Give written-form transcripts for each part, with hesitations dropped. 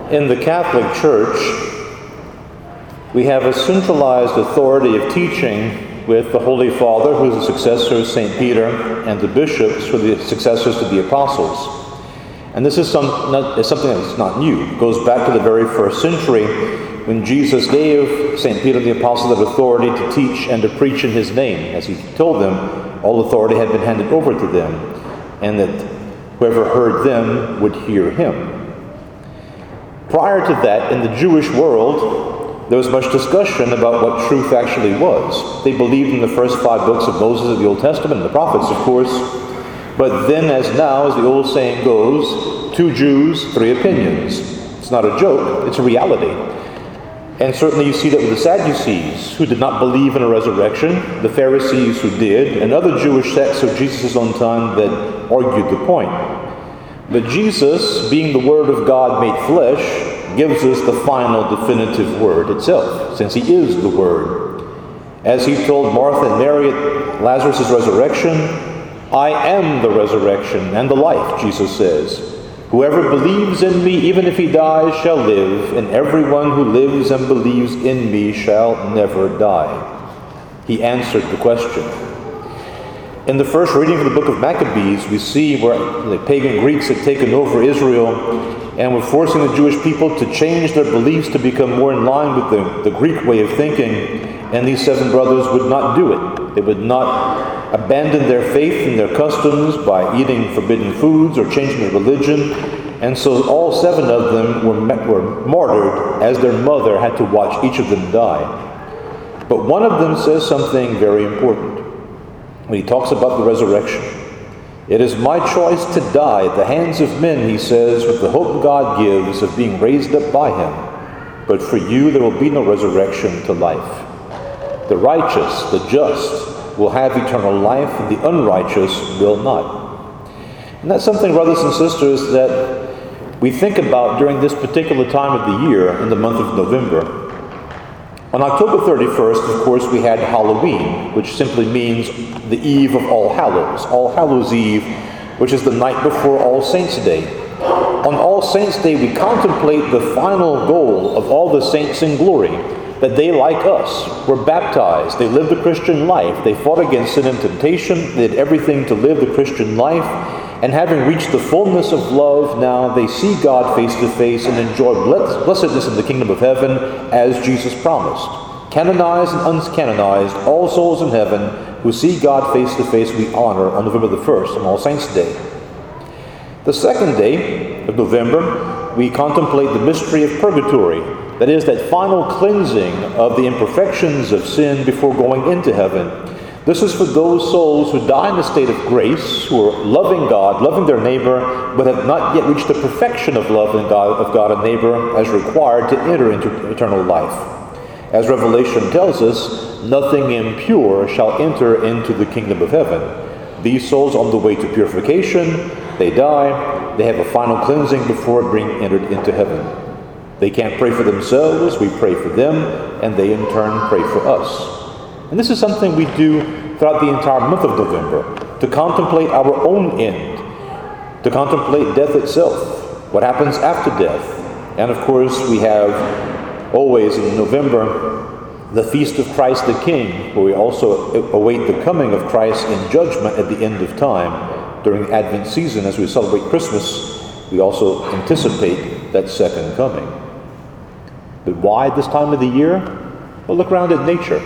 In the Catholic Church, we have a centralized authority of teaching with the Holy Father, who is the successor of St. Peter, and the bishops, who are the successors to the apostles. And this is something that's not new. It goes back to the very first century when Jesus gave St. Peter and the apostles that authority to teach and to preach in his name. As he told them, all authority had been handed over to them, and that whoever heard them would hear him. Prior to that, in the Jewish world, there was much discussion about what truth actually was. They believed in the first 5 books of Moses of the Old Testament, and the prophets, of course. But then, as now, as the old saying goes, 2 Jews, 3 opinions. It's not a joke, it's a reality. And certainly you see that with the Sadducees, who did not believe in a resurrection, the Pharisees who did, and other Jewish sects of Jesus' own time that argued the point. But Jesus, being the Word of God made flesh, gives us the final definitive word itself, since he is the Word. As he told Martha and Mary at Lazarus' resurrection, I am the resurrection and the life, Jesus says. Whoever believes in me, even if he dies, shall live, and everyone who lives and believes in me shall never die. He answered the question. In the first reading of the book of Maccabees, we see where the pagan Greeks had taken over Israel and were forcing the Jewish people to change their beliefs to become more in line with the Greek way of thinking, and these 7 brothers would not do it. They would not abandon their faith and their customs by eating forbidden foods or changing their religion, and so all 7 of them were martyred as their mother had to watch each of them die. But one of them says something very important. When he talks about the resurrection, it is my choice to die at the hands of men, he says, with the hope God gives of being raised up by him. But for you there will be no resurrection to life. The righteous, the just, will have eternal life, and the unrighteous will not. And that's something, brothers and sisters, that we think about during this particular time of the year, in the month of November. On October 31st, of course, we had Halloween, which simply means the eve of All Hallows Eve, which is the night before All Saints' Day. On All Saints' Day, we contemplate the final goal of all the saints in glory, that they, like us, were baptized, they lived the Christian life, they fought against sin and temptation, they did everything to live the Christian life, and having reached the fullness of love, now they see God face to face and enjoy blessedness in the kingdom of heaven as Jesus promised. Canonized and uncanonized, all souls in heaven who see God face to face we honor on November the 1st, on All Saints' Day. The second day of November, we contemplate the mystery of purgatory, that is, that final cleansing of the imperfections of sin before going into heaven. This is for those souls who die in a state of grace, who are loving God, loving their neighbor, but have not yet reached the perfection of love of God and neighbor as required to enter into eternal life. As Revelation tells us, nothing impure shall enter into the kingdom of heaven. These souls on the way to purification, they die, they have a final cleansing before being entered into heaven. They can't pray for themselves, we pray for them, and they in turn pray for us. And this is something we do throughout the entire month of November, to contemplate our own end, to contemplate death itself, what happens after death. And of course, we have always in November the Feast of Christ the King, where we also await the coming of Christ in judgment at the end of time. During the Advent season, as we celebrate Christmas, we also anticipate that second coming. But why this time of the year? Well, look around at nature.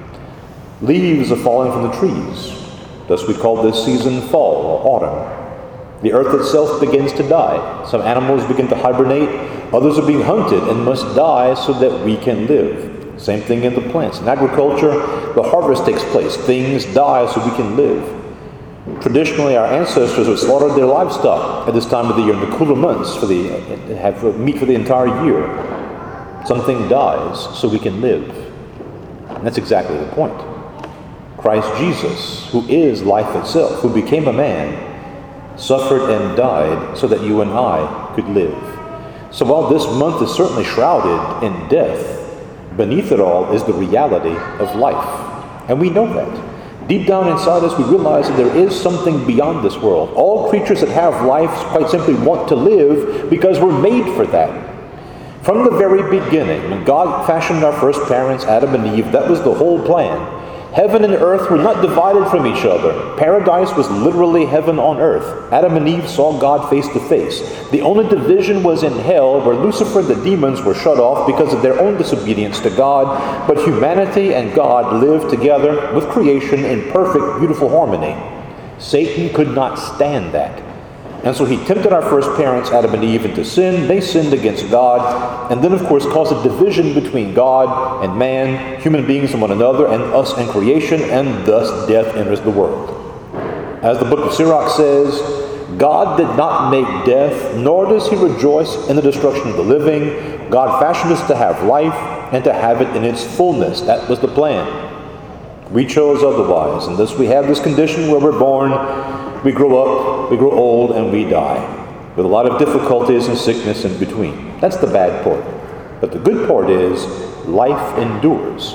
Leaves are falling from the trees. Thus we call this season fall or autumn. The earth itself begins to die. Some animals begin to hibernate. Others are being hunted and must die so that we can live. Same thing in the plants. In agriculture, the harvest takes place. Things die so we can live. Traditionally, our ancestors would slaughter their livestock at this time of the year in the cooler months to have meat for the entire year. Something dies so we can live. And that's exactly the point. Christ Jesus, who is life itself, who became a man, suffered and died so that you and I could live. So while this month is certainly shrouded in death, beneath it all is the reality of life. And we know that. Deep down inside us, we realize that there is something beyond this world. All creatures that have life quite simply want to live because we're made for that. From the very beginning, when God fashioned our first parents, Adam and Eve, that was the whole plan. Heaven and earth were not divided from each other. Paradise was literally heaven on earth. Adam and Eve saw God face to face. The only division was in hell, where Lucifer and the demons were shut off because of their own disobedience to God. But humanity and God lived together with creation in perfect, beautiful harmony. Satan could not stand that. And so he tempted our first parents, Adam and Eve, into sin. They sinned against God, and then, of course, caused a division between God and man, human beings and one another, and us and creation, and thus death enters the world. As the book of Sirach says, God did not make death, nor does he rejoice in the destruction of the living. God fashioned us to have life and to have it in its fullness. That was the plan. We chose otherwise, and thus we have this condition where we're born, we grow up, we grow old, and we die, with a lot of difficulties and sickness in between. That's the bad part. But the good part is, life endures.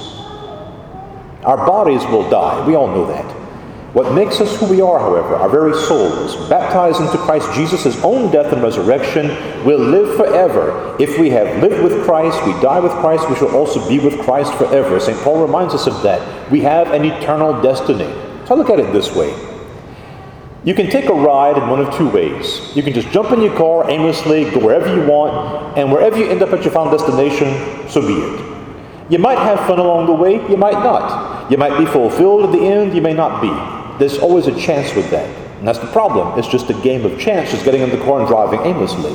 Our bodies will die. We all know that. What makes us who we are, however, our very souls, baptized into Christ Jesus' own death and resurrection, will live forever. If we have lived with Christ, we die with Christ, we shall also be with Christ forever. St. Paul reminds us of that. We have an eternal destiny. So I look at it this way. You can take a ride in one of two ways. You can just jump in your car aimlessly, go wherever you want, and wherever you end up at your final destination, so be it. You might have fun along the way, you might not. You might be fulfilled at the end, you may not be. There's always a chance with that. And that's the problem. It's just a game of chance, just getting in the car and driving aimlessly.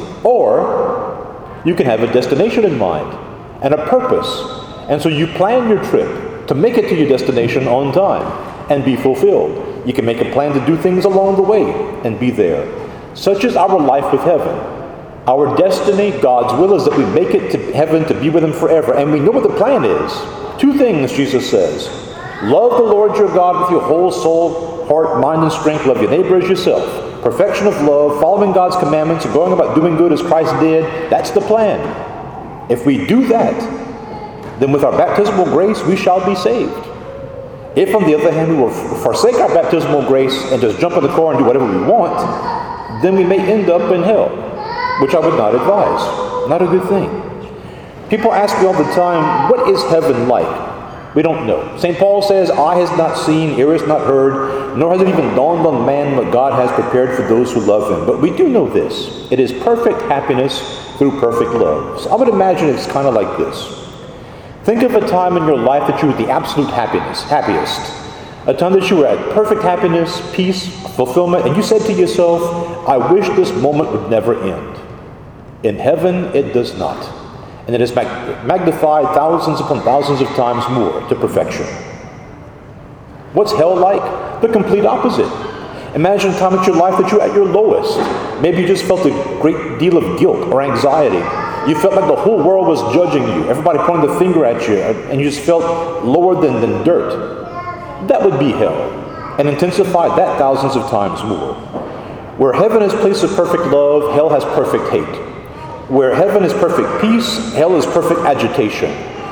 Or you can have a destination in mind and a purpose. And so you plan your trip to make it to your destination on time and be fulfilled. You can make a plan to do things along the way and be there. Such is our life with heaven. Our destiny, God's will, is that we make it to heaven to be with him forever. And we know what the plan is. Two things, Jesus says. Love the Lord your God with your whole soul, heart, mind, and strength. Love your neighbor as yourself. Perfection of love, following God's commandments, and going about doing good as Christ did. That's the plan. If we do that, then with our baptismal grace, we shall be saved. If, on the other hand, we will forsake our baptismal grace and just jump in the car and do whatever we want, then we may end up in hell, which I would not advise. Not a good thing. People ask me all the time, what is heaven like? We don't know. St. Paul says, eye has not seen, ear has not heard, nor has it even dawned on man what God has prepared for those who love him. But we do know this. It is perfect happiness through perfect love. So I would imagine it's kind of like this. Think of a time in your life that you were the absolute happiest. A time that you were at perfect happiness, peace, fulfillment, and you said to yourself, I wish this moment would never end. In heaven, it does not. And it is magnified thousands upon thousands of times more to perfection. What's hell like? The complete opposite. Imagine a time in your life that you're at your lowest. Maybe you just felt a great deal of guilt or anxiety. You felt like the whole world was judging you. Everybody pointing the finger at you, and you just felt lower than dirt. That would be hell, and intensified that thousands of times more. Where heaven is a place of perfect love, hell has perfect hate. Where heaven is perfect peace, hell is perfect agitation.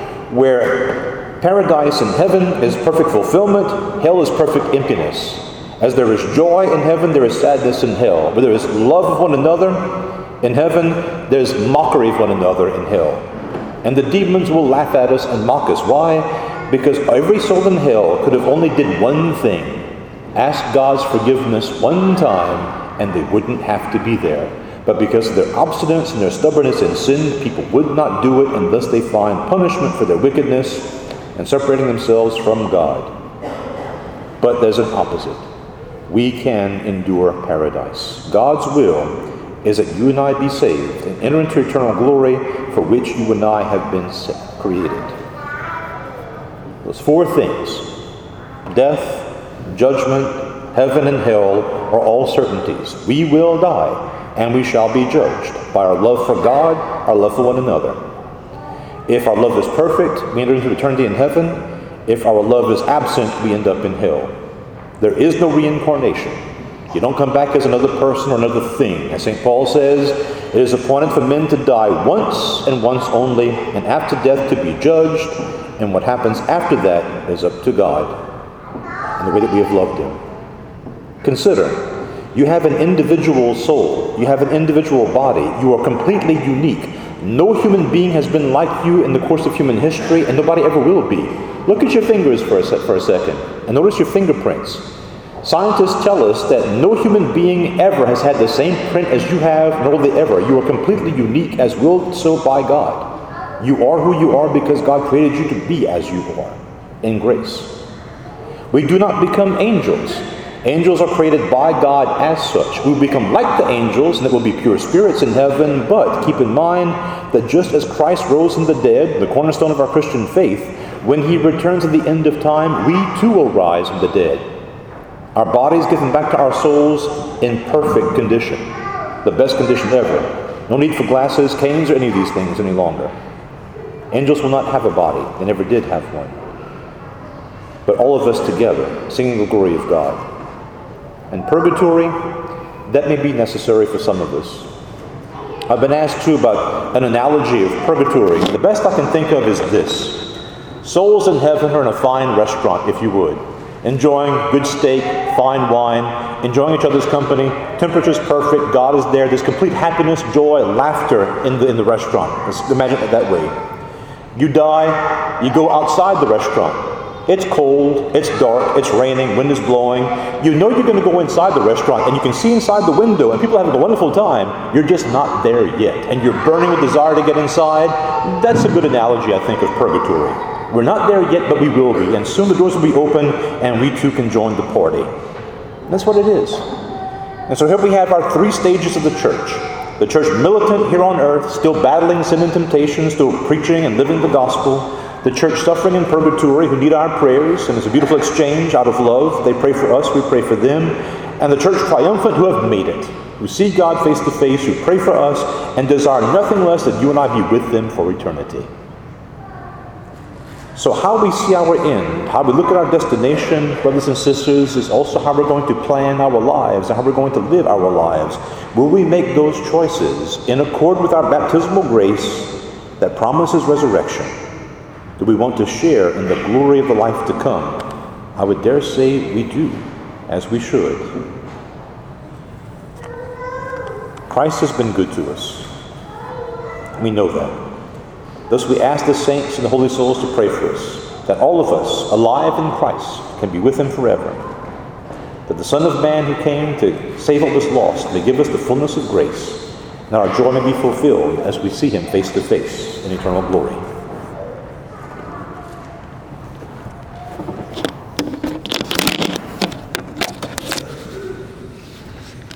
Where paradise in heaven is perfect fulfillment, hell is perfect emptiness. As there is joy in heaven, there is sadness in hell. Where there is love of one another, in heaven, there's mockery of one another in hell. And the demons will laugh at us and mock us. Why? Because every soul in hell could have only did one thing. Ask God's forgiveness one time, and they wouldn't have to be there. But because of their obstinance and their stubbornness in sin, people would not do it, and thus they find punishment for their wickedness and separating themselves from God. But there's an opposite. We can endure paradise. God's will is that you and I be saved and enter into eternal glory for which you and I have been created. Those four things, death, judgment, heaven, and hell, are all certainties. We will die, and we shall be judged by our love for God, our love for one another. If our love is perfect, we enter into eternity in heaven. If our love is absent, we end up in hell. There is no reincarnation. You don't come back as another person or another thing. As St. Paul says, it is appointed for men to die once and once only, and after death to be judged, and what happens after that is up to God and the way that we have loved him. Consider, you have an individual soul. You have an individual body. You are completely unique. No human being has been like you in the course of human history, and nobody ever will be. Look at your fingers for a second, and notice your fingerprints. Scientists tell us that no human being ever has had the same print as you have, nor will they ever. You are completely unique, as willed so by God. You are who you are because God created you to be as you are, in grace. We do not become angels. Angels are created by God as such. We will become like the angels, and it will be pure spirits in heaven. But keep in mind that just as Christ rose from the dead, the cornerstone of our Christian faith, when he returns at the end of time, we too will rise from the dead. Our bodies given back to our souls in perfect condition. The best condition ever. No need for glasses, canes, or any of these things any longer. Angels will not have a body. They never did have one. But all of us together, singing the glory of God. And purgatory, that may be necessary for some of us. I've been asked too about an analogy of purgatory. The best I can think of is this. Souls in heaven are in a fine restaurant, if you would, enjoying good steak, fine wine, enjoying each other's company, temperature's perfect, God is there, there's complete happiness, joy, laughter in the restaurant. Let's imagine it that way. You die, you go outside the restaurant. It's cold, it's dark, it's raining, wind is blowing. You know you're going to go inside the restaurant, and you can see inside the window, and people are having a wonderful time. You're just not there yet, and you're burning with desire to get inside. That's a good analogy, I think, of purgatory. We're not there yet, but we will be, and soon the doors will be open, and we too can join the party. That's what it is. And so here we have our three stages of the church. The church militant here on earth, still battling sin and temptation, still preaching and living the gospel. The church suffering in purgatory, who need our prayers, and it's a beautiful exchange out of love. They pray for us, we pray for them. And the church triumphant, who have made it, who see God face to face, who pray for us, and desire nothing less than you and I be with them for eternity. So how we see our end, how we look at our destination, brothers and sisters, is also how we're going to plan our lives and how we're going to live our lives. Will we make those choices in accord with our baptismal grace that promises resurrection? Do we want to share in the glory of the life to come? I would dare say we do, as we should. Christ has been good to us. We know that. Thus we ask the saints and the holy souls to pray for us, that all of us, alive in Christ, can be with him forever. That the Son of Man who came to save what was lost may give us the fullness of grace, and our joy may be fulfilled as we see him face to face in eternal glory.